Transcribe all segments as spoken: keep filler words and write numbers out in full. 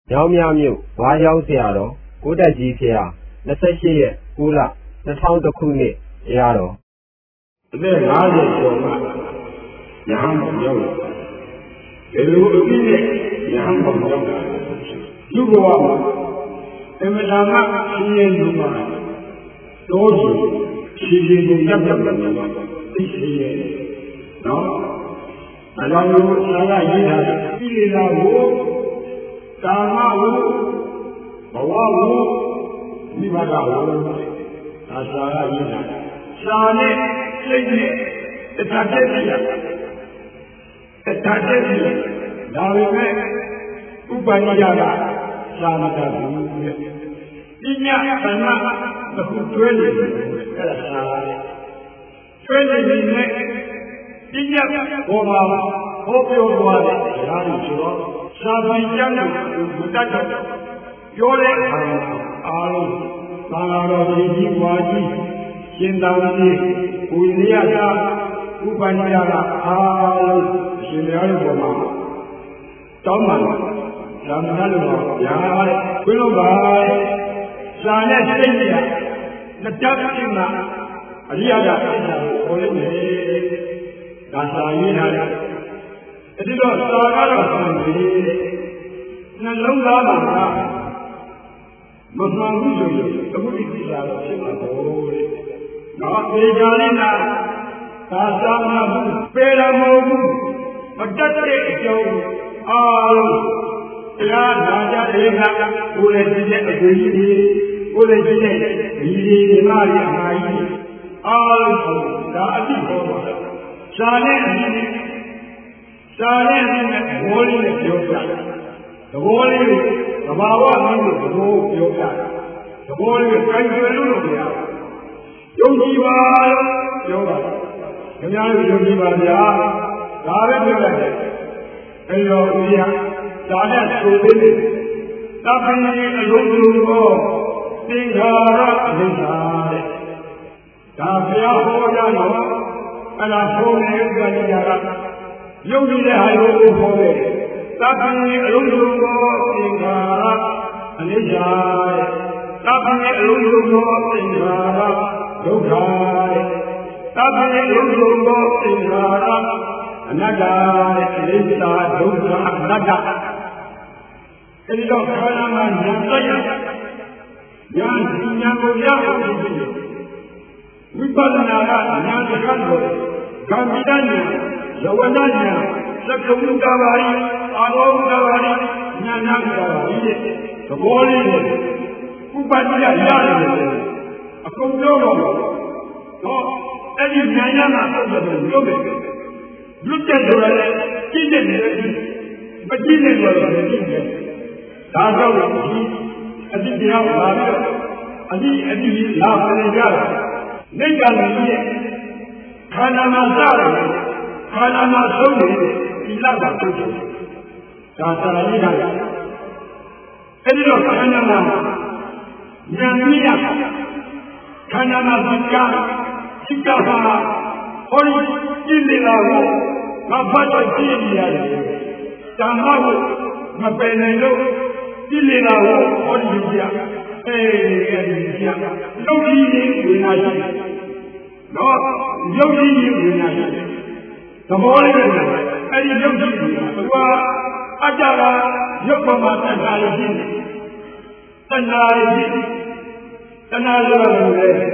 မြောင်းမြမြို့ဝါရောက်ဆရာတော်ကိုတက်ကြီးဖျား၂၈ရက်၉လ၂၀၀၁ခုနှစ်တရားတော်အသက်၅၀ကျော်မှရဟန်းတော်ရောက်လာတယ်ဒီလိုအပြည့်နဲ့ရဟန်းတော်ရောက်လာတယ်လူဘဝမှာအမတာမရှင်ရဲ့လူမှာတော်ကြီးရှင်ရှင်ကိုရပ်ရပ်နေတော့သိရှိရဲ့နော်အလောင်းကိုဆရာကရေးထားတယ်ပြည်လေလာကိုကာမကိုဘဝကိုမိဘကဟောဒါဆရာကရေးထားတယ်ရှာနဲ့စိတ်နဲ့တခါတည်းပြရတခါတည်းပြဒါပေမဲ့ဥပနိယကရှာမတတ်ဘူးတဲ့ပညာခန္ဓာတစ်ခုတွဲနေတယ်အဲ့ဒါရှာတယ်တွဲနေနေနဲ့ပညာဘောမှာဟောပြောသွားတဲ့ဒါလို့ဆိုတော့ရှားပြီးကျမ်းကိုမတတ်တော့ပြောတဲ့အခါအားလုံးသာလာတော်ကြီးကြီးပွားကြီးရှင်သာကြီးဝိရိယကဥပနိယကအားလုံးရှင်များရဲ့ပေါ်မှာတောင်းပန်လာမနာလို့ဗျာတဲ့ဘုလို့ပါစာနဲ့စိတ်ကြီးလက်တပ်ဖြစ်မှာအရိယကစိတ်ဓာတ်ကိုခေါ်လို့နေဒါစာရင်းထားတယ်အဲဒီတော့စာကတော့ဆံပြီးနှလုံးသားမှာမမှန်ဘူးဆိုရင်အခုဒီကိစ္စတော့ဖြစ်မှာပေါ့တဲ့နော်ပေကြလေးနာသာသာမဘူးပေရမဘူးမတတ်တဲ့အကြောင်းအားလုံးတရားနာကြတဲ့အခါကိုယ်လည်းကြည့်တဲ့အတွေ့အကြုံကိုယ်လည်းကြည့်တဲ့ဒီဒီမာရီအမာကြီးအားလုံးဒါအတိဟောပါရှားနဲ့အင်းရှားနဲ့နဲ့ဘောလေးနဲ့ပြောပြတယ်သဘောလေးကိုသဘာဝမျိုးကိုသဘောပြောပြတယ်သဘောလေးကိုကြိုင်ကျွယ်လို့မရဘူးယုံကြည်ပါပြောတာခင်ဗျားတို့ယုံကြည်ပါဗျာဒါပဲပြောလိုက်တယ်အဲတော့ဦးရဒါနဲ့ဆိုသေးတယ်သဗ္ဗေအလုံးစုံသောသင်္ခါရအနိစ္စတဲ့ဒါဘုရားဟောကြတော့အဲ့ဒါဆိုနေကြကြတာယုံကြည်တဲ့ဟာကိုဟောတယ်သဗ္ဗေအလုံးစုံသောသင်္ခါရအနိစ္စတဲ့သဗ္ဗေအလုံးစုံသောသင်္ခါရဒုက္ခတဲ့သဗ္ဗေအလုံးစုံသောသင်္ခါရအနတ္တတဲ့အနိစ္စဒုက္ခအနတ္တအဲဒီတော့ခန္ဓာမှာဉာဏ်သက်ရဉာဏ်ဉာဏ်ကိုရအောင်ဖြစ်ဖြစ်ဝိပဿနာကဉာဏ်စကားကိုဂမ်မိတဉာဏ်ယဝနဉာဏ်သက္ကုတ္တဘာရိအာလောကဘာရိဉာဏ်နာကဘာရိတဲ့သဘောလေးနဲ့ဥပဒိယရတယ်အကုန်ပြောတော့တော့အဲ့ဒီဉာဏ်ရမှာဆက်တယ်လို့ပြောတယ်လွတ်တဲ့ဆိုတာလည်းကြည့်တဲ့နေရာကြီးမကြည့်တဲ့ဆိုတာလည်းကြည့်တယ်ဒါကြောင့်ဒီအတိတရားလာပြီးအတိအတိလာပြန်ကြတယ်နိဗ္ဗာန်ကြီးရဲ့ခန္ဓာမှာစတယ်ခန္ဓာမှာဆုံးတယ်ဒီလောက်ပါထုတ်တယ်ဒါသာရည်တာအဲဒီတော့ခန္ဓာမှာဉာဏ်မြင်ရခန္ဓာမှာသင်္ကာစိတ်ကဟာဟောဒီကြည့်နေတာကိုငါဖတ်တော့ကြည့်နေရတယ်ဓမ္မကိုမပယ်နိုင်လို့ကြည့်နေတာကိုဟောဒီကြည့်ရအေးအဲဒီကြည့်ရလုံကြီးရင်ဝိညာဉ်ရှိတော့ရုပ်ကြီးရင်ဝိညာဉ်ရှိသဘောလေးနဲ့အဲဒီရုပ်ကြီးကဘာအကြတာရုပ်ပေါ်မှာတဏှာရရှိတယ်တဏှာရရှိတဏှာရတယ်လေဩ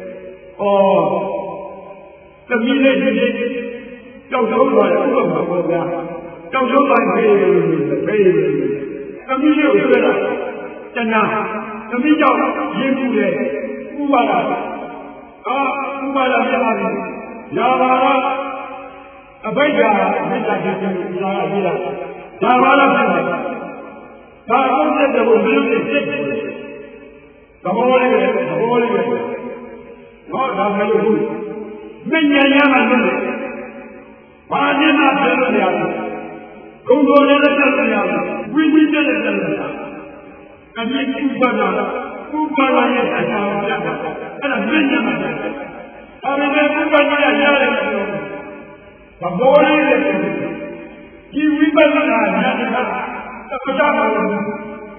သမီးလေးကြီးကြောက်ဆုံးသွားတယ်ဥပမာပေါ်ဗျာကြောက်ဆုံးတိုင်းဖေးဖေးသမီးလေးကိုတွေ့တာတဏှာသမီးကြောင့်ရင်းမှုတယ်ဥပါဒအာဥပါဒပြပါမယ်ယာဘာရအဘိဓါမေတ္တာကျင့်လာရည်လားယာဘာရဖြစ်တယ်ဒါအောင်တဲ့ဘုံမျိုးနဲ့ဖြစ်တယ်သဘောလေးပဲသဘောလေးပဲဟောဒါမလို့ဘူးမဉ္ဇဏ်ရမှာလို့ဘာနဲ့မှပြောလို့မရဘူးဂုံတော်လည်းလက်ဆက်မရဘူးဝိဝိတက်လည်းလက်ဆက်အမြင့်ဥပါဒဥပါဒရဲ့အကြောင်းပြတာအဲ့ဒါမဉ္ဇဏ်မှာအဲ့ဒါလည်းဥပါဒရရတယ်သဘောလေးလည်းဒီဝိပဿနာဉာဏ်ကသက္ကတာမလို့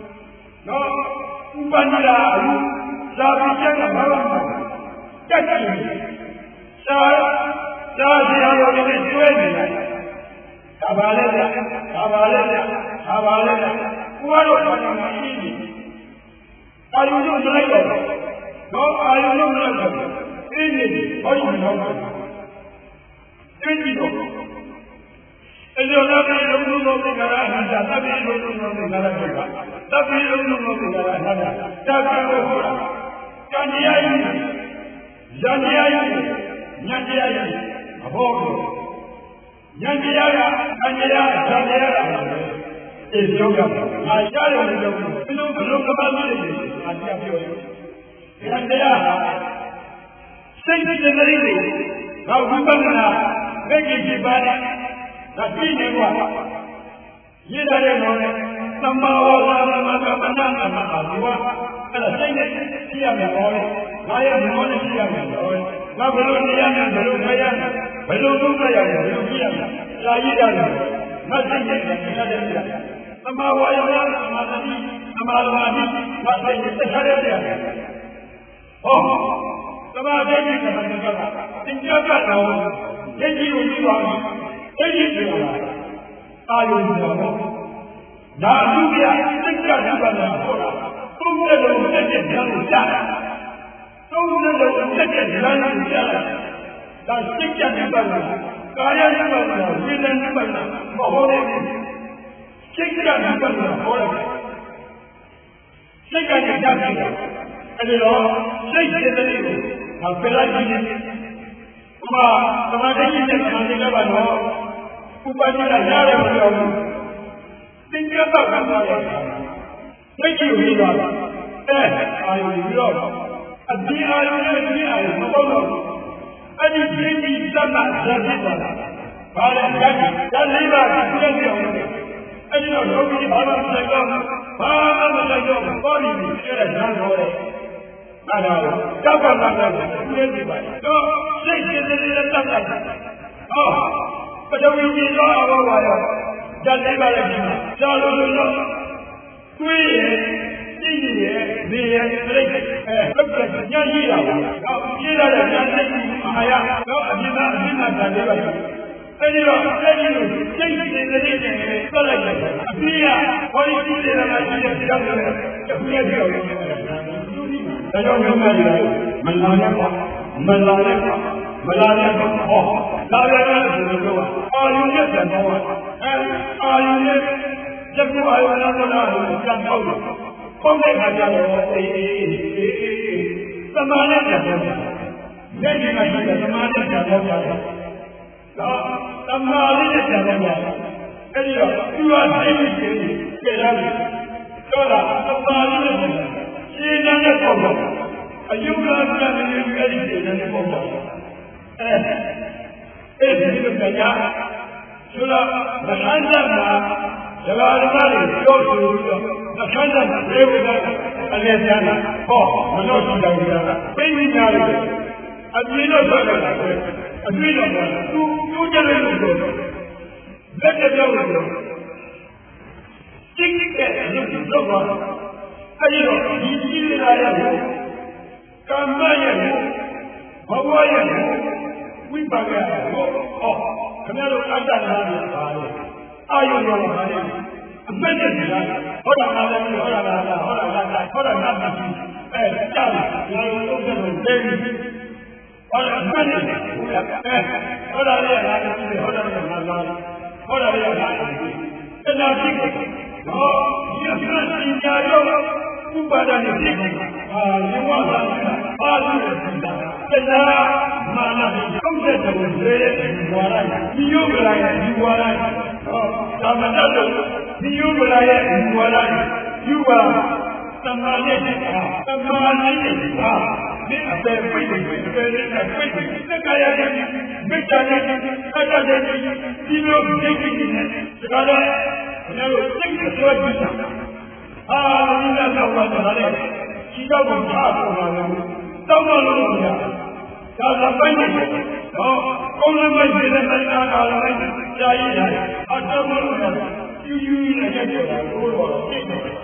နော်ဥပနိလာဇာတိကျက်ကဘာလို့တက်တယ်စာစာစီရတော်နဲ့ကျွဲနေတယ်ဒါပါလေဒါပါလေဒါပါလေကိုကတော့ဘာမှမရှိဘူးအာယုံလုံးလိုက်တော့တော့အာယုံလုံးလိုက်တော့အင်းကြီးဟောယူတော့အင်းကြီးတော့အဲ့ဒီတော့လည်းလုံးလုံးလုံးကရာဟန်တာတပ်ပြီးလုံးလုံးလုံးကရာဟန်တာတပ်ပြီးလုံးလုံးလုံးကရာဟန်တာတပ်ပြီးတော့ဟောတာဉာဏ်တရားကြီးဉာဏ်တရားကြီးဉာဏ်တရားကြီးအဖို့ဉာဏ်တရားကဉာဏ်တရားဉာဏ်တရားကအေးပြောကြပါငါရှားတယ်လို့ပြောဘယ်လိုဘယ်လိုကမ္ဘာကြီးလဲငါတရားပြောရင်ဉာဏ်တရားစိတ်စိတ်တည်းလေးငါဝိပဿနာဘယ်ကြီးဖြစ်ပါလဲဒါပြည့်နေကွာရည်တယ်လို့လေသမ္မာဝါစာသမ္မာကမ္မနာသမ္မာအာဒီဝအဲ့ဒါစိတ်နဲ့ကြည့်ရမယ်ဟောလေငါရဲ့မောနဲ့ကြည့်ရမယ်ဟောလေငါဘယ်လိုနေရမလဲဘယ်လိုနေရမလဲဘယ်လိုလုပ်ရရလဲဘယ်လိုကြည့်ရမလဲစာရည်တယ်ငါစိတ်နဲ့ကြည့်ရတယ်သမ္မာဝါစာသမ္မာသတိသမ္မာသမာဓိငါစိတ်နဲ့တက်ရတယ်ဟောသမာဓိနဲ့သမ္မာသမာဓိသင်္ကြန်ကတော့ယဉ်ကျေးကိုကြည့်ပါမယ်အဲ့ဒီပြောတာအာယုံတော်ဒါအမှုပြစိတ်ကြပ်ပါလားဟောတာသုံးတဲ့လုံးတက်တဲ့ဉာဏ်ကိုကြားတာသုံးတဲ့လုံးတက်တဲ့ဉာဏ်ကိုကြားတာဒါစိတ်ကြပ်ပါလားကာယကြပ်ပါလားဝိညာဉ်ကြပ်ပါလားမဟုတ်ဘူးစိတ်ကြပ်ပါလားဟောတာစိတ်ကကြပ်တယ်အဲ့ဒီတော့စိတ်စိတ်တဲ့ကိုဘာပြလိုက်ကြည့်နေဥပမာသမာဓိရှိတဲ့ခံရပါတော့ဥပဒိကရတယ်မပြောဘူးသင်္ကြန်တော့ခံရတယ်သိချင်ပြီးတော့အဲအာယုပြီးတော့အဒီအာယုနဲ့ဒီအာယုမဟုတ်တော့အဲ့ဒီပြင်းကြီးသတ်တာဇာတိပါလားဘာလဲဇာတိဇာလေးပါးပြည့်ပြောင်းတယ်အဲ့ဒီတော့လောကီဘာမှမဆိုင်တော့ဘာမှမဆိုင်တော့ပေါ်ပြီးအဲ့ဒါဇာတော်တယ်အဲ့ဒါတောက်ကမှတော့ပြည့်နေပါတော့စိတ်စိတ်လေးနဲ့တတ်တာဟောပထဝီကြီးတော့အဘောပါရောဇာလေးပါးလည်းဒီမှာဇာလို့လို့တွေးရဲ့ကြည့်ရဲ့နေရဲ့ပြိတ္တအဲဟုတ်ကဲ့ညံ့ကြီးတာပါတော့ပြည့်လာတဲ့ဉာဏ်နဲ့အာရတော့အမြင်သားအမြင်သားဇာလေးပါအဲ့ဒီတော့အဲ့ဒီလိုစိတ်စိတ်လေးနဲ့ပြတ်လိုက်တယ်အပြည့်ကဟောဒီကြည့်နေတာကကြည့်တဲ့ကြောက်တယ်တခုရဲ့ကြောက်တယ်ဒါကြောင့်မျိုးများတယ်မလာနဲ့ပေါ့မလာနဲ့ပေါ့မလာနဲ့ပေါ့ဟောလာရတဲ့လူတို့ကအာယုနဲ့ပြန်တော့အဲအာယုနဲ့ဇက်ကူအာယုနဲ့တော့လာပြန်တော့ပုံတဲ့ခါကျတော့အေးအေးအေးအေးသမားနဲ့ပြန်တော့လက်ရှိမှာရှိတဲ့သမားနဲ့ပြန်တော့တယ်တော့သမားလေးနဲ့ပြန်တော့အဲ့ဒီတော့သူကသိပြီးသိကြရတယ်တော့လားသမားလေးနဲ့ရှင်းတဲ့ပုံတော့အယုဒ္ဓကလည်းအဲ့ဒီရှင်းတဲ့ပုံတော့အဲအဲ့ဒီလိုကြရဆိုတော့သခန်းဆက်မှာဇဂါရမတွေပြောဆိုပြီးတော့သခန်းဆက်မှာပြေဝိဒအလယ်ကျမ်းတာဟောမလို့ရှိတော်ကြတာပြိဋိညာတွေအပြည့်တော့ဆိုတယ်အပြည့်တော့သူသူကြတယ်လို့ဆိုလက်ကြပြောလို့ဆိုတိတိကဲလို့ပြောတော့အဲဒီတော့ဒီကြီးရတဲ့ကမ္မရဲ့ဘဝရဲ့ဝိပါကရဲ့ဟောခင်ဗျားတို့အတ္တနာလို့ပါလေအာယုရောပါလေအမဲ့တဲ့ကဟောတာလာတယ်ဟောတာလာဟောတာလာဟောတာနာပြီအဲကြောက်လာလို့တော့တယ်ဟောတာအမဲ့တဲ့အဲဟောတာလည်းလာတယ်ဟောတာလည်းလာလာဟောတာလည်းလာတယ်အဲ့ဒါဖြစ်တယ်ဟောဒီအမှန်တရားရောဥပါဒနဲ့ဖြစ်တယ်အာယဝသာအာလူတဲ့တရားမာနကိုသုံးတဲ့တုံးတွေဒီဝါရဒီယုဂလာရဲ့ဒီဝါရဟောသာမတတ်လို့ဒီယုဂလာရဲ့ဒီဝါရယူပါသမာဓိနဲ့သမာဓိနဲ့ဟာဒီအပေပိတ်ပိတ်ပိတ်နဲ့ပိတ်ပိတ်သက္ကာယနဲ့မိစ္ဆာနဲ့အတ္တနဲ့ဒီလိုဒိဋ္ဌိနဲ့ဒါကလည်းကျွန်တော်စိတ်ဆွဲကြည့်တာအာဒီကတော့ဘာလဲဒီတော့ဘာထားပေါ်လာလဲတောင်းတော့လို့မရဒါကပိုင်းနေတော့ကောင်းလည်းမရှိတဲ့တရားကာလလိုက်ကြာရည်အတ္တမလို့ယူယူနဲ့ကြည့်တာကိုတော့သိတယ်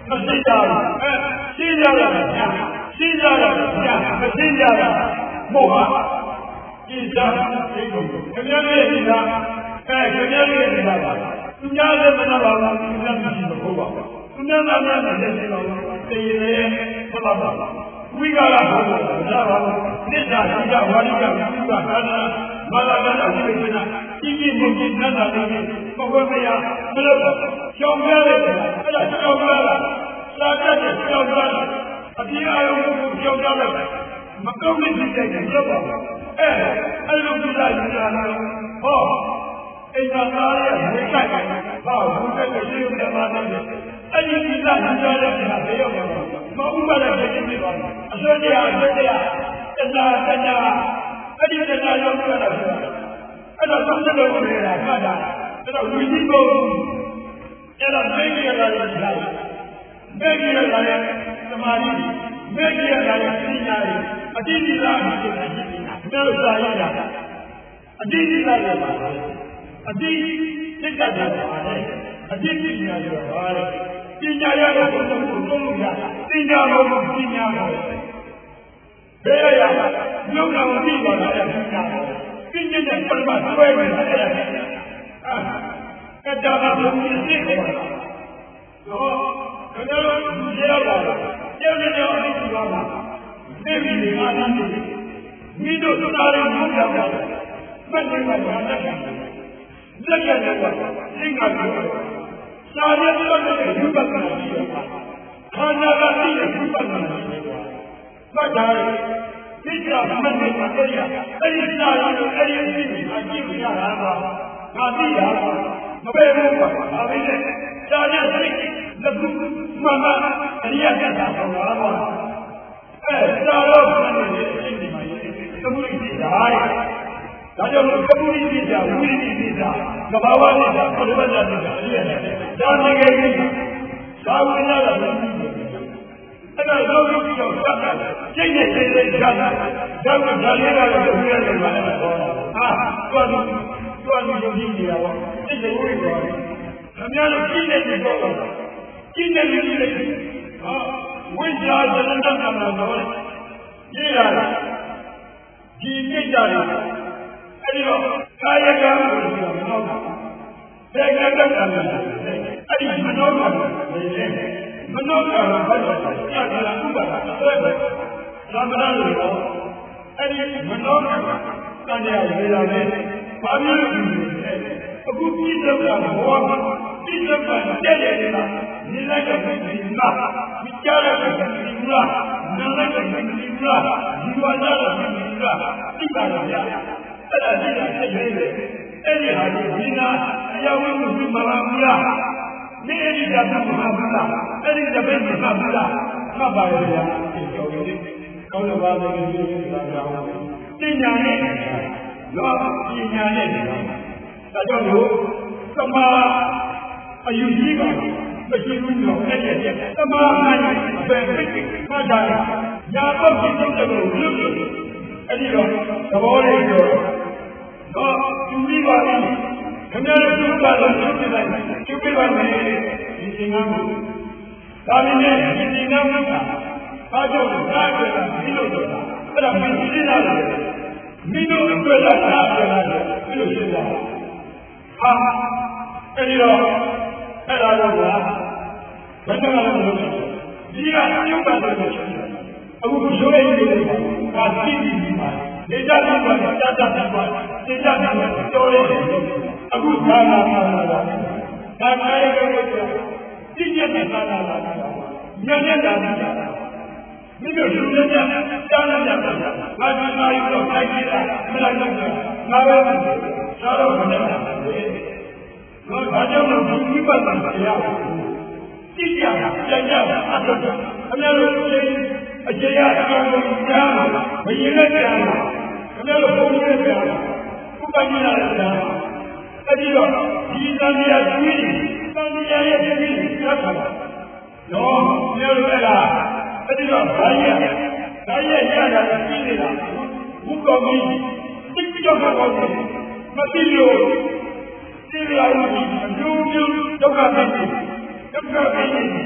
မသိကြဘူးအဲသိကြတာညာသိကြတာညာမသိကြတာမောဟဒီသာဒီကိုခင်ဗျားရဲ့ဒီသာအဲခင်ဗျားရဲ့ဒီသာပါသူများလည်းမနာပါဘူးသူများမရှိမဟုတ်ပါဘူးသူများသားများလည်းရှိပါဘူးသိရင်မပါပါဝိကာရဘုရားသာပါနိစ္စသိကြဝါရိကသုကသာနာမာလာကနာဝိပဿနာဤဤမုန်ကြီးနန္ဒာလေးပဝေမယမလို့ကြောင်းပြရတယ်အဲ့ဒါကြောင်းပြတာသာတတ်တဲ့ကြောင်းပြတာအပြည့်အရုံကိုကြောင်းပြလိုက်မကောင်းတဲ့စိတ်နဲ့ကြောက်ပါဘူးအဲအဲ့လိုပြလိုက်နေတာဟောအိမ်သာသားရဲ့ဝိကိုက်ဟောဘုရားကရှိရမှာတယ်အဲ့ဒီဒီလာကြတဲ့နေရာတွေရောက်တော့မဟုတ်ပါနဲ့ဖြစ်နေပါဘူးအစွဲတရားအစွဲတရားတဏှာတဏှာအဲ့ဒီတဏှာရောက်ကြတာအဲ့တော့သုံးတဲ့လူတွေကမှတ်တာအဲ့တော့လူကြီးကိုအဲ့တော့သိကြရတယ်ဒီလားသိကြရတယ်သမာဓိသိကြရတယ်ပညာတွေအတိအကျအဖြစ်ဖြစ်နေတာဒါလို့စာရတာအတိအကျလည်းပါအတိစိတ်ကလည်းပါတယ်အတိပညာတွေပါတယ်ပညာရတဲ့ဘုရားကိုသုံးလို့ရပညာဘုံပညာဘုံဘယ်ရရမြုပ်တော်ပြီးပါလားပညာပညာနဲ့ပရမတ်ဆွဲနေတယ်အာကတ္တဘာဘုံကြီးသိတယ်တော့ဘယ်လိုရရပါလဲကျန်တဲ့ကြောင့်အသိပါလားသိပြီလေအားလုံးမိတို့သားတွေဘုရားကမတ်တယ်မှာတက်တယ်လက်ကလည်းပါသိကလည်းစာရည်တော်တဲ့ယူပတ်ကရှိတယ်ခန္ဓာကသိတဲ့ယူပတ်ကရှိတယ်မှတ်ထားတယ်သိကြမှတ်တယ်အဲ့ဒီအဲ့ဒီစာရည်ကိုအဲ့ဒီအသိကိုအကြည့်ရတာပါငါသိရတာမပဲဘူးပါဒါပဲလေစာရည်သိလက်ခုမှန်မှန်အရိယကတာဟောတာပါအဲစာရောမှန်တယ်အသိဒီမှာသမုဒိသိတာဒါကြောင့်သမုဒိသိတာဝိရိသိတာကဘာဝသိတာပရိပတ်တာသိတာအရိယနဲ့ဒါနေကြပြီသာဝိနာတာလည်းအဲ့ဒါတော့ဒီလိုစတာကျင့်နေနေကြတာဒါကဒါလေးကတော့ဝိရိယနဲ့ပါလာတော့ဟာသွားလို့သွားလို့ယုံကြည်နေတာပေါ့သိတယ်ဝိရိယခင်ဗျားတို့ကျင့်နေနေတော့ကျင့်နေနေလေဟာဝိဇ္ဇာသရဏတနာတော့ရေးရတာဒီကိစ္စတွေအဲ့ဒီတော့ကာယကံကိုပြောမလို့ဘယ်ကတည်းကလဲအဲ့ဒီမနောကံလေမနောကံဘာလို့လဲကြာကြာဥပါဒအဲ့ဒါသာမဏေတွေတော့အဲ့ဒီမနောကံတန်ရာရေလာနေဘာမျိုးလဲအခုပြည်သက်တာဘောမှာပြည်သက်တာတဲ့တယ်လားဒီလိုက်တဲ့ဒီမှာဒီကြားတဲ့ဒီလားနားလိုက်တဲ့ဒီလားဒီဝါကြတဲ့ဒီလားသိပါလားဗျာအဲ့ဒါသိတာသိနေတယ်အဲ့ဒီဟာဒီဒီနာအယဝိမှုမလာဘူးလားဒီအဲ့ဒီကမဟာဘူးလားအဲ့ဒီတပည့်မဟာဘူးလားမှတ်ပါရဲ့ဗျာကျော်ကြီးကောင်းလို့ပါပဲဒီလိုသာကြောင်းပညာနဲ့လောပညာနဲ့ဒါကြောင့်လို့သမာအယူကြီးကမရှိဘူးလို့အဲ့ဒီသမာနိုင်ဘယ်ဖြစ်မှတ်တာညာဘက်ဖြစ်တဲ့ကိုလွတ်လို့အဲ့ဒီတော့သဘောလေးတော့တော့သူပြီးပါပြီခင်ဗျားတို့သူကတော့သူပြလိုက်သူပြပါမယ်ဒီသင်္ကန်းကိုဒါမင်းနဲ့ဒီသင်္ကန်းကအားကြောင့်စားကြတာဒီလိုတော့အဲ့ဒါမင်းသိနေတာလေမင်းတို့အတွက်လာတာတယ်ဒီလိုရှင်းတာဟာအဲ့ဒီတော့အဲ့ဒါတော့ကဘယ်တော့မှမလုပ်ဘူးဒီကပြုတ်ပါတယ်အခုဆိုရည်တွေဒါသိပြီးပါနေကြတယ်ပါတာတာပါနေကြတယ်တော်ရည်အခုသာလာလာလာဒါကလည်းသိရတဲ့သာလာလာညညတာတာမိတို့လူတွေကြားနေကြတာငါဒီနာရီတော့ခိုက်နေတာမလိုက်တော့ငါပဲစားတော့မနေဘူးဘာကြောင့်လဲဒီပတ်တာတရားသိကြတာပြန်ကြတာအတော့အများကြီးအခြေရအကောင်ကိုကြားမှာမရင်နဲ့ကြားမှာခင်ဗျားတို့ဘုန်းကြီးတွေကြားမှာဥပဒေနဲ့ကြားမှာအဲ့ဒီတော့ဒီသံဃာကြီးသံဃာရဲ့ပြည်ကြားတာတော့ခင်ဗျားတို့အဲ့ဒါအဲ့ဒီတော့ဘာရဲ့ဘာရဲ့ရတာကြီးနေတာဘုကောင်ကြီးတိတ်ကြောက်တော့မသိလို့ဒီလိုအမျိုးမျိုးဒုက္ခဖြစ်နေဒုက္ခဖြစ်နေ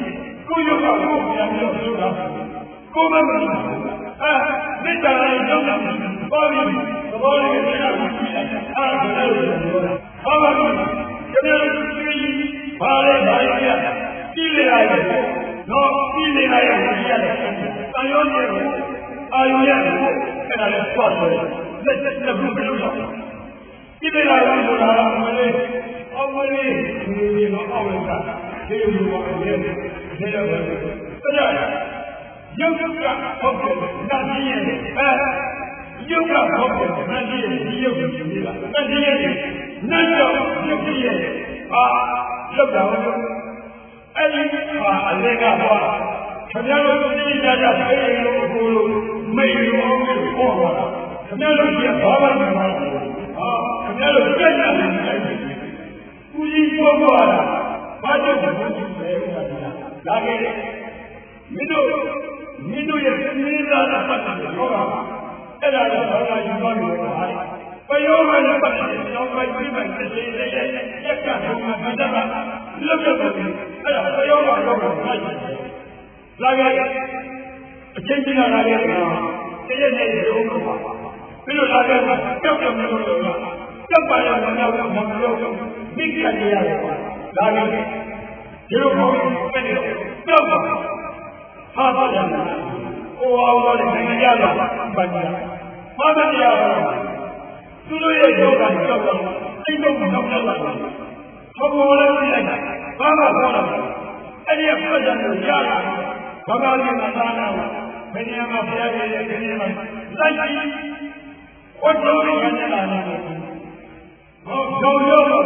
ကိုရုပ်ကကိုပြန်ပြီးတော့လုပ်တာကိုမမလို့အဲမိတ္တရာရုပ်ကပေါ်ပြီးသဘောလေးကိုသိတာပြီးလိုက်အားဒါလည်းပြောတာဘာမှမဟုတ်ကျွန်တော်ဒီဘာလဲဘာလဲပြည်လေရတယ်နော်ပြည်လေရတယ်ရတယ်တန်ရုံးရဲ့အာယုရဲ့အဲ့ဒါလည်းသွားတယ်လက်လက်လက်ဘူးလို့ပြောပြည်လေရတယ်ဆိုတာမလေးအောင်မလေးဒီလိုအောင်လို့ကဒီလိုပါလေဒီလိုပဲအဲ့ဒါရုပ်ကဟုတ်တယ်နာကြီးရဲ့အဲရုပ်ကဟုတ်တယ်နာကြီးရဲ့ဒီရုပ်ကိုကြည့်တာနာကြီးရဲ့နတ်တော်ရုပ်ကြီးရဲ့အာလောက်တာအဲ့ဒီဟာအလေကဟောခင်ဗျားတို့သိကြကြပြေးလို့ကိုလိုမိတ်လို့အောင်လို့ဟောတာခင်ဗျားတို့ကဘာမှမလုပ်ဘူးဟာခင်ဗျားတို့ကြက်ကြတယ်ကူကြီးပြောသွားတာဘာကြောင့်ဘုရားပဲလာခဲ့တယ်မင်းတို့မင်းတို့ရဲ့သိသားတဲ့ပတ်သက်လို့ဟောတာအဲ့ဒါတော့ဘာသာယူသွားလို့ဟာပယောဂနဲ့ပတ်သက်တဲ့နောက်ပိုင်းပြပိုင်းတစ်ချိန်လေးရဲ့ရက်ကဆုံးမှာပတ်သက်တာလွတ်လွတ်ပဲအဲ့ဒါပယောဂတော့တော့ဖိုက်တယ်လာခဲ့အချင်းချင်းလာခဲ့တာတရက်နဲ့ရုံးမှာပြီးတော့လာခဲ့မှာကြောက်တယ်မလို့တော့ကြောက်ပါရမလို့မလို့မိခတ်ရရတယ်လာခဲ့ဒီလိုပေါ့အဲ့ဒီကြောက်ပါဟာပါကြတယ်ဟိုအောင်တော့နိုင်ငံရတာပတ်တယ်ဘာမှမရဘူးသူတို့ရဲ့ယောဂကြောက်တော့အိမ်တော့ကြောက်တော့လာတယ်ဘုံဘောလည်းပြလိုက်တာဘာမှမဟုတ်ဘူးအဲ့ဒီပတ်တယ်ကိုရတာဘာသာရေးမှာသာနာဘယ်နေရာမှာဖျားရည်ဘယ်နေရာမှာလိုက်ပြီးဟောတော်ရည်နဲ့လာတယ်ဟောတော်ရောတော့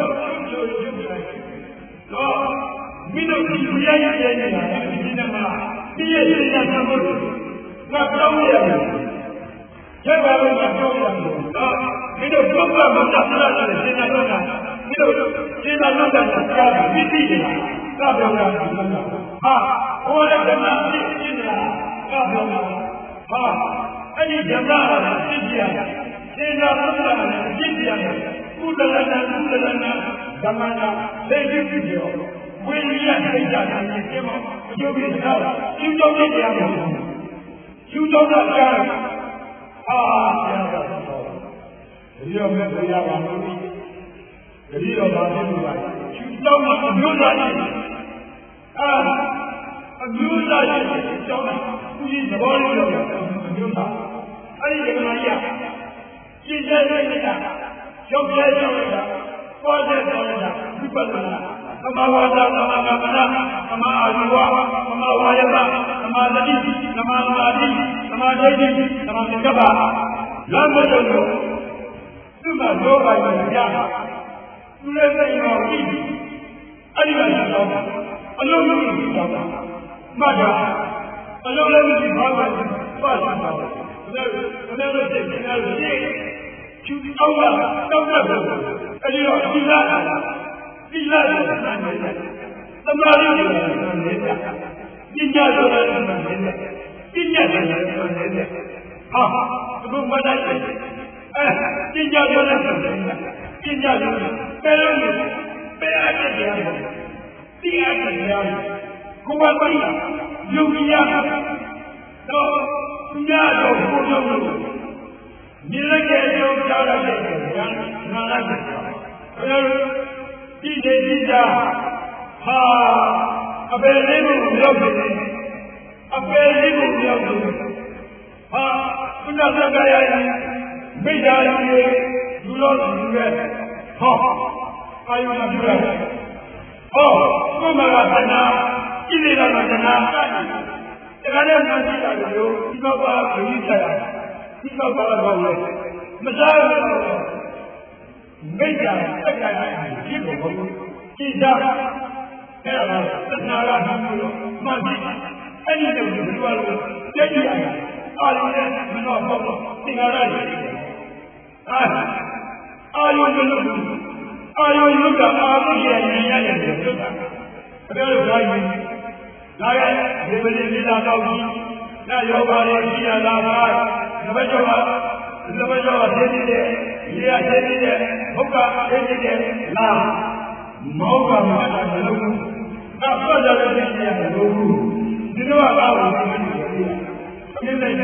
တော့မိတို့ဒီဖျားရည်ရဲ့နေတာဒီနေ့မှာဒီရဲ့ဒီကံကိုငါတောင်းရတယ်ကျက်ပါလို့ငါတောင်းရတယ်တော့မိတို့ဘုရားမတတ်လာတယ်ရှင်းတယ်တော့မိတို့ရှင်းတယ်တော့ကြားပြီးသိတယ်သာပြောတာဟာဟိုလည်းဓမ္မသိသိနေတာသာပြောတာဟာအဲ့ဒီဓမ္မဟာသိကြရတယ်ရှင်းတာဘုရားလည်းသိကြရတယ်ကုသလနာကုသလနာဓမ္မနာသိသိကြရောဝိရိယသိကြတယ်ဒီမှာအကျိုးပြတာကျူးကျော်တဲ့တရားကိုကျူးကျော်တာကြားဟာကြားတာဒီလိုမဲ့တရားပါလို့ဒီလိုပါနေလို့ကျူးကျော်မှာအမျိုးသားကြီးအာအမျိုးသားကြီးကျောင်းသူကြီးသဘောလေးတော့အမျိုးသားအဲ့ဒီကမကြီးကရှင်းတဲ့နေတာကျောင်းကျဲကျောင်းတာပေါ်တဲ့ကျောင်းတာဝိပဿနာသမဝါဒသမကမ္မနာသမအာဇဝသမဝါယမသမသတိသမမာတိသမဒိဋ္ဌိသမသင်္ကပ္ပလမ်းမတော်လို့သူ့မှာလောဘကြီးရတာသူလည်းသိရောကြည့်အဲ့ဒီကတော့အလုံးလုံးကြည့်တော့မှတ်တာအလုံးလုံးကြည့်ပါမယ်ပတ်တာဘယ်လိုလဲသိနေလဲကျူတောင်းတာတောင်းတာအဲ့ဒီတော့ဒီလားဒီလားသမารိကိုနေတယ်ပညာတော်တယ်နေတယ်ပညာတယ်နေတယ်ဟာဘုမတ်တယ်အဲပညာတော်တယ်ပညာတော်ဘယ်လိုလဲဘယ်အချက်တရားတရားတရားကိုမသိယုံကြည်တော့သူများတော့ဘုရားလို့မြင်လိုက်တဲ့အကြောင်းကြားလိုက်တဲ့ဉာဏ်နာလိုက်တယ်ဘယ်လိုဒီနေကြတာဟာအပေလေးကိုရောက်နေတယ်အပေလေးကိုရောက်နေတယ်ဟာဘုရားသခင်ရဲ့မိစ္ဆာကြီးလူတော်လူရဲ့ဟောအာယုနာပြုရတယ်ဟောကိုမကသနာဣတိရမသနာတခါတည်းမှရှိတာလို့ဒီတော့ပါခရီးချရဒီတော့ပါတော့လေမစားဘူးမိစ္ဆာတက္ကရာဖြစ်ဖို့ဘုရားကြည်စားအဲ့ဒါသနာရဟမှုလို့မှတ်ကြည့်အဲ့ဒီလိုဒီလိုလို့ကြည့်ရအာရုံနဲ့မတော့ပေါ့သင်္ကာရရှိတယ်အာအာယုံလို့အာယုံလို့ကအာရုံရဲ့ဉာဏ်ရတယ်လို့တာအဲ့လိုတိုင်းလာရဲ့ဒီပရိသေသာတော့ကြီးနာယောဂါရဲ့ကြီးရလာတာတပည့်ကျော်ကတပည့်ကျော်ကသိနေတယ်ဒီရသိနေတယ်ဘုရားသိနေတယ်လာမောကမှာလည်းမလုပ်ဘူး။အပတ်ကြတဲ့သိနေတယ်လို့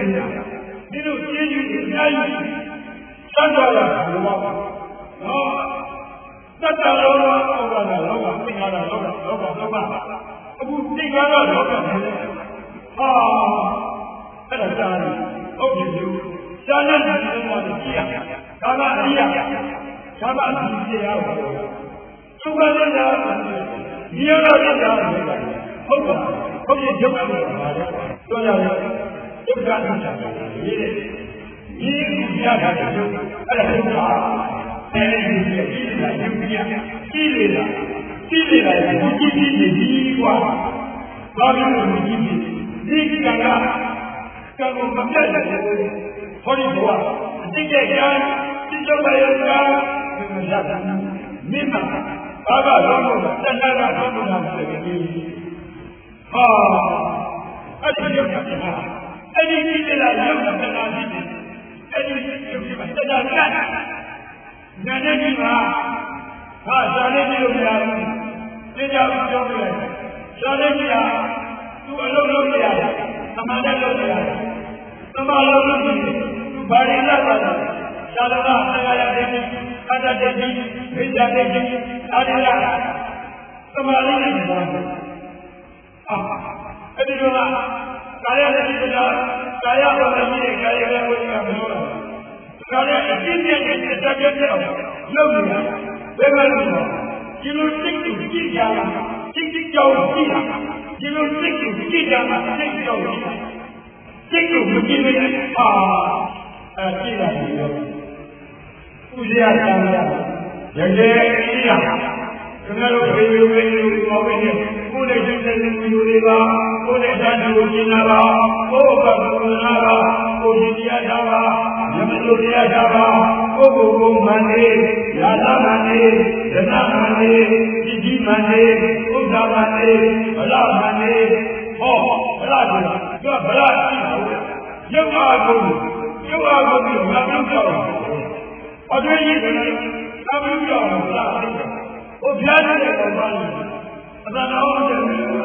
နေတာဒီလိုကျေးဇူးတွေအများကြီးသတ်တော်ရဘုရားနော်သတ်တော်လောကအောက်ကလောကသင်္ခါရလောကလောကလောကအခုသင်္ခါရလောကနဲ့ဟာအဲ့ဒါကြားတယ်ဟုတ်ပြီလူရှားတဲ့ဒီလိုမှကြည့်ရဒါကအရိယာဒါမှဒီပြရပါဘူးသူကလည်းဒါဒီရတော့ပြတာဟုတ်ပါဟုတ်ပြီရုပ်ကလည်းပါတယ်တော့ရတယ်ရုပ်ကလည်းရေးတယ်ဒီရတာတဲ့ရုပ်အဲ့ဒါရုပ်ကအဲ့ဒီကြီးလာရုပ်ကြီးကြီးလေလားကြီးလေလားကြီးကြီးကြီးကြီးကွာဘာဖြစ်လို့ကြီးကြီးဒီကံကကံကိုမပြတ်တဲ့ဟောဒီဘောအတိတ်ကံစိတ်ကြောင့်ရတာမရတာမိမဘာကတော့တဏှာကတော့ဘုရားဆိုတဲ့ဒီဟာအဲ့ဒီရုပ်ကအဲ့ဒီကြီးလာရုပ်ကတဏှာရှိတယ်အဲ့ဒီရုပ်ကတဏှာကနာနေပြီပါဟာဇာနေပြီလို့ပြောတယ်သင်္ကြန်ပြောပြတယ်ဇာနေပြီဟာသူအလုံးလုံးရတယ်သမာဓိလုံးရတယ်သမာလုံးလုံးတယ်သူဘာရင်းလာတာလဲသာသနာ့ဆရာရဲ့အတ္တတတိဝိဇ္ဇာတတိအာရိယသမာဓိနဲ့ပြောတယ်အာအဲ့ဒီတော့ကာယနဲ့ဒီကကာယဝိဇ္ဇာနဲ့ကာယရဲ့ဝိဇ္ဇာပြောတာဒါလည်းအပြည့်ပြည့်နဲ့တက်ပြည့်ပြည့်အောင်လုပ်နေတာဘယ်မှာလဲဒီလိုစိတ်ကိုကြည့်ကြတာစိတ်ကြောက်ကြည့်တာဒီလိုစိတ်ကိုကြည့်ကြတာစိတ်ကြောက်ကြည့်တာစိတ်ကိုမကြည့်ไม่ได้အာအဲကြည့်ရတယ်ရောဥစ္စာကြောင့်ရတဲ့ကြည့်ရကျွန်တော်တို့ဘေးဘေးဘေးကိုပြောနေတယ်ကိုယ်နဲ့စိတ်နဲ့မျိုးတွေကကိုယ်နဲ့ဓာတ်ကိုရှင်းတာပါကိုယ်ကဘုရားပါကိုယ်ဒီတရားတာပါယမလို့တရားတာပါကိုယ်ကိုယ်ကိုမှန်နေရာသာမှန်နေဒနာမှန်နေဒီကြီးမှန်နေဥစ္စာမှန်နေဗလာမှန်နေဟောဗလာဆိုတာသူကဗလာကြည့်တာရုပ်အားကိုရုပ်အားကိုပြီးငါပြုတ်ကြောက်တာအတွေ့အကြုံတွေသာပြုတ်ကြောက်တာဗလာဟိုပြားတဲ့ပုံမှန်အသာတော်တယ်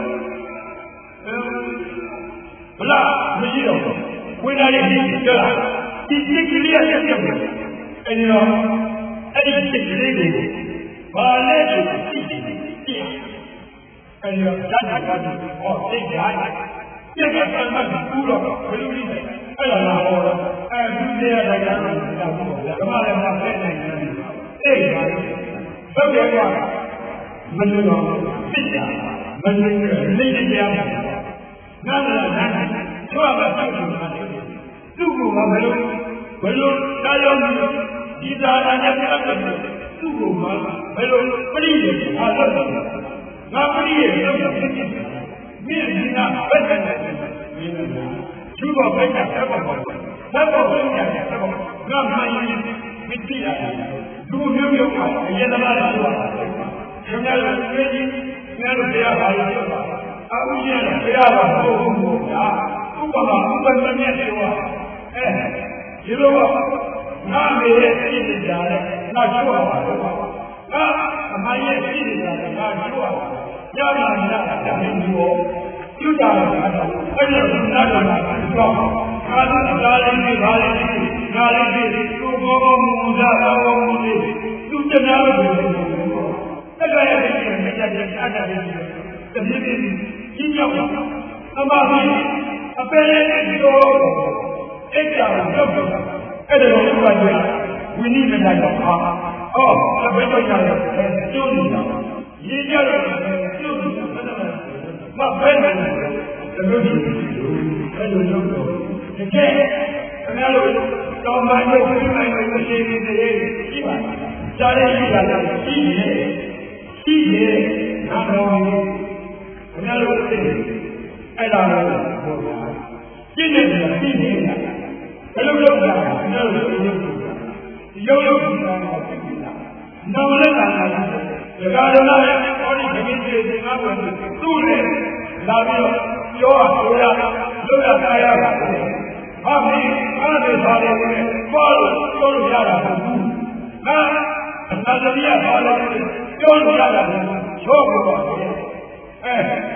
ဗလာမရှိတော့ဝိညာဉ်ရေးကြလားဒီစိတ်ကလေးရဲ့တက်တယ်အဲဒီတော့အဲ့ဒီစိတ်ကလေးကိုဘာလဲကြည့်ကြည့်ကြည့်အဲဒီတော့ဓာတ်ဓာတ်ကဟောစိတ်ဓာတ်ပြက်ကတမ်းမှဘူးတော့ဘယ်လိုလဲအဲ့ဒါလားဟောအဲဒီတရားတရားကိုဒါဘူးဓမ္မလည်းမဖက်နိုင်ဘူးအဲ့ဒါဟုတ်တယ်ကွာမလို့တော့စိတ်ဓာတ်မလို့လိမ့်တရားနာလာနာကျွတ်ပါတော့သူ့ကိုဘယ်လိုဘယ်လိုတာယောဒီသာရနဲ့ပြတ်တယ်သူ့ကိုဘယ်လိုပရိယေအားလုံးငါပရိယေလို့ဖြစ်ဖြစ်မြင့်မြတ်ဘက်ကနေမြင်နေတာသူ့ကိုဘက်ကဆက်ပါပါဆက်ပါဘယ်ကနေဆက်ပါငါမှန်ရင်မသိရဘူးလူမျိုးမျိုးကအရင်ကလည်းပြောတာကျွန်တော်တို့ပြည်ကြီးငါတို့တရားပါလို့ပြောတာအခုကျရင်တရားပါဘုံဘုံညာဥပမာဥပမာနဲ့ပြောတာအဲဒီလိုငါမေရဲ့ပြည့်ကြတယ်ငါကျွတ်ပါတော့ငါအမရဲ့ပြည့်ကြတယ်ငါကျွတ်ပါညလာညလာတမင်းကြီးပြုတာကတော့အဲ့ဒီနားတော်ကတော့ကာသကာလေးတွေပါလေငါလေးတွေသူ့ဘောဘောမူတာဘောမူလေးသူ့တနာလို့ပြောတယ်အဲ့ဒါရဲ့ပြည့်ကြတယ်အတ္တရဲ့တပြည့်ပြည့်ကြီးရောက်အမကြီးအပယ်လေးတို့အဲ့ဒါတော့အဲ့ဒါကိုပြောကြဝိနည်းနဲ့တော့ဟာဟောဘယ်တော့ကြာလဲကျိုးနေတာရေးကြတယ်ကျိုးနေတာမဘယ်နဲ့တို့ဒီအဲ့လိုလုပ်တော့တကယ်ခင်ဗျားတို့တောင်းပန်လို့ပြနိုင်လို့မရှိသေးတယ်ရှိပါကြားရရှိတာလည်းရှိနေရှိနေနာတော်ခင်ဗျားတို့သိအဲ့ဒါလည်းဟုတ်ပါရှိနေတယ်ရှိနေတာဘယ်လိုလုပ်ကြလဲကျွန်တော်တို့ရုပ်ရုပ်ရုပ်ရုပ်ကိုသိတာနောင်လည်းလာတာဒီကာရဏရဲ့ဟောဒီခင်းကြီးတွေငါ့ကိုသူ့နဲ့လာပြီးပြောရပြောရလုပ်ရတာရတာဟာမင်းအားတွေပါတယ်ဘာလို့ပြောလို့ရတာလဲဟာအနာတရိယဘာလို့ပြောလို့ရတာလဲချောဖို့ပါအဲ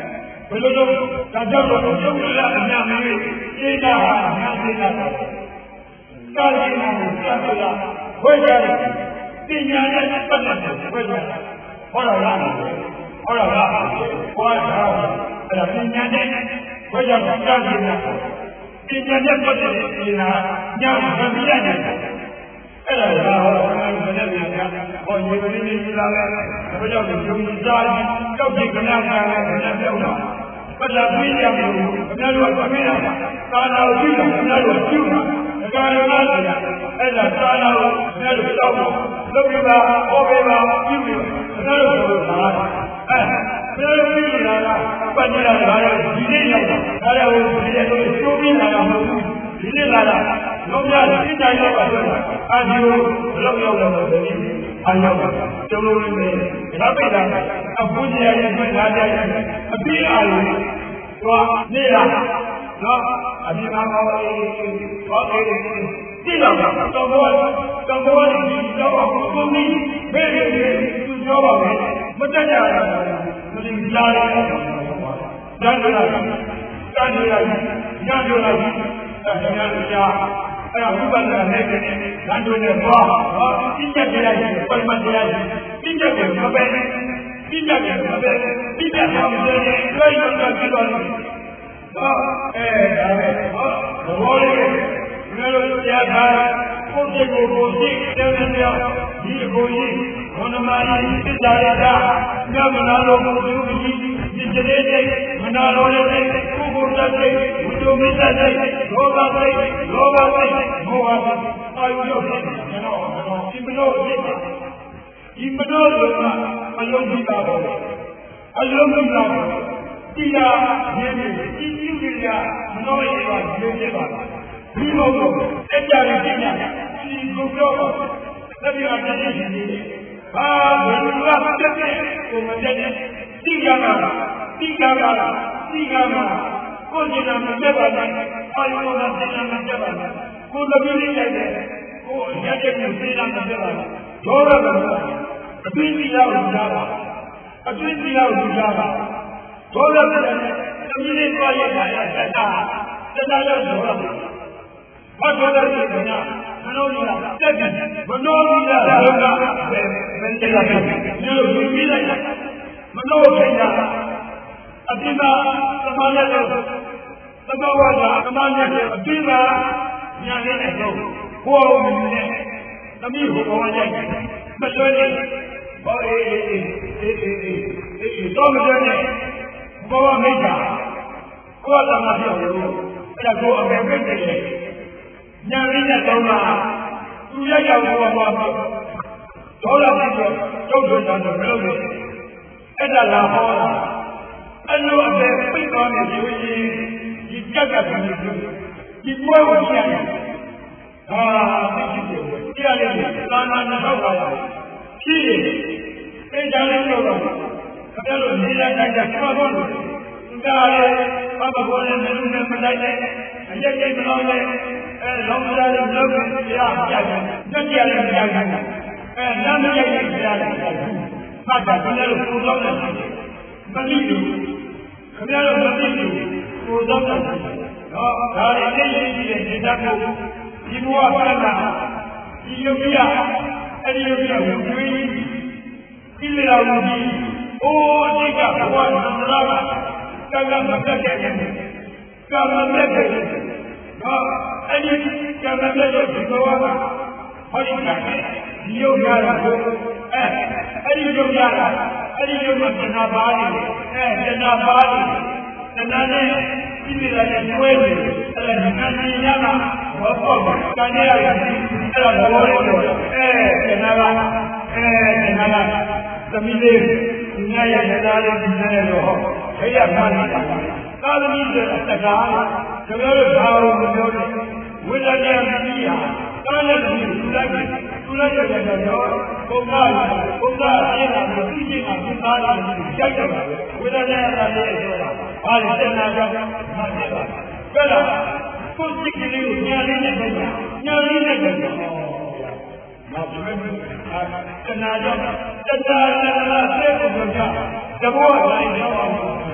ဘယ်လိုလုပ်ဒါကြောင့်တော့ကျုပ်တို့ကအများကြီးသိတာဟာအများကြီးတာကာလနာကိုစပ်လာဝဲကြတယ်ပညာနဲ့ပတ်သက်တဲ့ဝဲကြတယ်ဟောတော့လားဟောတော့လားဟောတာအဲ့ဒါပညာနဲ့ဝဲကြတာကာလနာပညာနဲ့ပတ်သက်တဲ့ပညာညာဗမရနိုင်တယ်အဲ့ဒါကဟောတော့ဘယ်နဲ့ပြန်ကြဟောရေပရိနိဗ္ဗာန်လာတယ်ဘယ်ကြောင့်ဒီယုံကြည်စားကြောက်ကြခဏခါနဲ့ဘယ်နဲ့ပြောင်းတော့ပဒပိယံကိုအများတို့ကမေးတာသာနာကိုကြည့်တယ်အများတို့ကြည့်တာအကာရနာဆိုတာအဲ့ဒါသာနာကိုအများတို့တောက်ဖို့လုပ်ပြပါဟောပေးပါကြည့်ပြီးအများတို့ဆိုတာအဲဘယ်လိုကြည့်လာတာပတ်ကြတာလည်းဒီနေ့ရောက်တာဒါလည်းဒီနေ့တို့သိုးပြီးလာတာမဟုတ်ဘူးဒီနေ့လာတာလုံးများသိကြရောက်ပါဆိုတော့အာဒီကိုလောက်ရောက်တော့ဒီနေ့အာရောက်တာကျုံလုံးလေးနဲ့ဒါပိတ်တာအပူကြီးရရဲ့ပြန်လာကြရဲ့အပြီးအားလုံးသွားနေလာနော်အဒီမှာဟောအေးဟောအေးတိတော့တော့တော့တော့တော့ဒီတော့ကိုမီးဘယ်လိုလဲသူပြောပါမယ်မတက်ကြတာမသိကြားရတယ်ဒါကြလားတာကြလားညကြလားအဲ့ဒါကကြားအဲ့ဒါဘုပ္ပန္နနဲ့တဲ့ဓာတ်တွေနဲ့သွားဟောပြည့်ချက်တရားကြီးပရမတ်တရားကြီးပြည့်ချက်ကိုမပဲပြည့်ချက်ကိုမပဲပြည့်ချက်ကိုမပဲတွေ့ရတော့ကြည့်တော့ဟောအဲဒါပဲဟောဘောလေးဘယ်လိုကြားတာကိုယ်ကိုယ်ကိုသိတယ်တယ်ဒီကိုကြီးဘုန်းမကြီးသိကြရတာညမနာလို့ကိုယ်ကိုကြီးဒီကြတဲ့မနာလို့လည်းကိုယ်ကိုယ်တတ်တယ်ဘုဒ္ဓမစ္စတဲ့လောဘစိတ်လောဘစိတ်မောဟစိတ်အာယုရောက်တယ်ကျွန်တော်ဒီမလို့ဖြစ်တယ်ဒီမလို့ကအလုံးကြီးတာပေါ့အလုံးကြီးတာတိလာရင်းနေဒီကြည့်ကြည့်ရမလို့ရပါရေးနေပါဒီလိုတော့အကြရည်ညာဒီကိုပြောတော့တတိယတည်းရှိနေတယ်ဟာဘယ်လိုလဲတက်တဲ့ကိုမတက်တဲ့တိကကတိကကတိကကကိုယ်ကျင်တာမတက်ပါနဲ့အာယုကကျင်တာမတက်ပါနဲ့ကိုယ်တပည့်လေးလိုက်တယ်ကိုယ်ရက်တဲ့ကိုသိတာမတက်ပါနဲ့ဒေါရကအပြင်းကြီးရောက်ကြပါအပြင်းကြီးရောက်ကြပါဒေါရတဲ့တပည့်လေးသွားရတာတက်တာတက်တာတော့ဒေါရဘာတော်တယ်ကညာမနောကြီးလားတက်တယ်မနောကြီးလားဘုရားဘယ်ဘယ်တက်တာလဲဒီလိုယူပြီးလိုက်မနောခင်ဗျာအတိမာသမားနဲ့သဘောဝါဒသမားနဲ့အတိမာညာနဲ့တော့ကိုယ်အောင်မြင်နေသမီးဟိုဘောရိုက်မလွယ်နဲ့ဘောအေးအေးအေးအေးအေးအေးတော့မလွယ်နဲ့ဘောမိတ်တာကိုယ်ကမှပြောလို့အဲ့ဒါကိုအပေပိတ်တယ်ညာလေးနဲ့တော့မှသူရရောက်တော့ဘာမှဒေါ်လာပြီးတော့ကျုပ်တို့တော့မလုပ်နဲ့အဲ့ဒါလာဟောတာအဲ့လိုအပေပိတ်သွားနေပြီဒီကြက်ကကလည်းဒီပွဲဝင်ရတယ်ဟာသိကြည့်တယ်တရားလေးသာနာနဲ့ဟောတာဖြည့်တယ်အဲ့ဒါလေးတော့အဲ့လိုနေရာတိုင်းကဘာလို့လဲဒါလည်းဘာဘဘောနဲ့လူနဲ့မတိုက်တဲ့အရက်ရက်မလို့လဲအဲလောကသားလေးလုပ်နေကြရကြတယ်ညက်ကြလည်းကြားကြတယ်အဲနာမရိုက်လည်းကြားတယ်ဟာဒါကလည်းပူတော့တယ်မသိဘူးခင်ဗျားတို့မသိဘူးပူတော့တယ်နော်ဒါလည်းသိရရှိတဲ့ဒေသကိုဒီဘဝကလာဒီယုတ်ရအဲ့ဒီယုတ်ရကိုကျွေးဒီလေလာလို့ဒီအိုးအတိတ်ကဘဝနန္ဒရာကကမတက်ခဲ့တယ်ကမတက်ခဲ့တယ်နော်အဲ့ဒီကမတက်တဲ့ဒီဘဝကဟောဒီကဒီယုတ်ရတာကိုအဲအဲ့ဒီယုတ်ရတာအဲ့ဒီယုတ်မှာတဏှာပါနေတယ်အဲတဏှာပါနေတဏှာနဲ့ဒီလေလာနဲ့ကျွေးတယ်အဲ့ဒါဉာဏ်ဉာဏ်ရတာဘောပေါ့ပါတန်ရရတယ်အဲ့ဒါဘောလေးတော့အဲတဏှာကအဲတဏှာကသမီးလေးညရရသားလေးဒီနေ့တော့ဟောခေရမှနေတာသာသမီဆိုအတကားကျွန်တော်တို့ဘာလို့မပြောလဲဝိဇ္ဇာတရားကြီးဟာတာလည်းဒီလူလိုက်လူလိုက်ရတဲ့တော့ဘုရားဘုရားအရင်ကသိချင်းကသင်္ကားတယ်ကြိုက်တယ်ဝိဇ္ဇာတရားလေးဆိုတာဘာလဲတဏှာကြောင့်မှတ်တယ်ပါကဲလားကိုယ်စိတ်ကလေးကိုညာလေးနဲ့ပဲညာလေးနဲ့ပဲနောက်ဘယ်မှာတဏှာကြောင့်တဏှာတဏှာဆဲဖို့ကြောင့်တဘောတိုင်းရောက်အောင်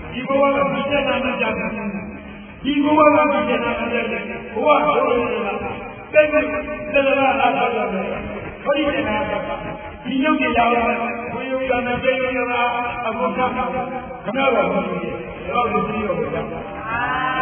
ဒီဘဝကမကျက်တာမကြဘူးဒီဘဝကမကျက်တာမကြဘူးဘဝဟောလို့ရတာတဲ့တဲ့တဲ့လာလာလာဟောဒီနေတာဒီညောင်းကြရအောင်ဘုရားကလည်းပြေရတာအဘုရားခဏတော့ဘုရားတော့ဒီလိုပြောတာ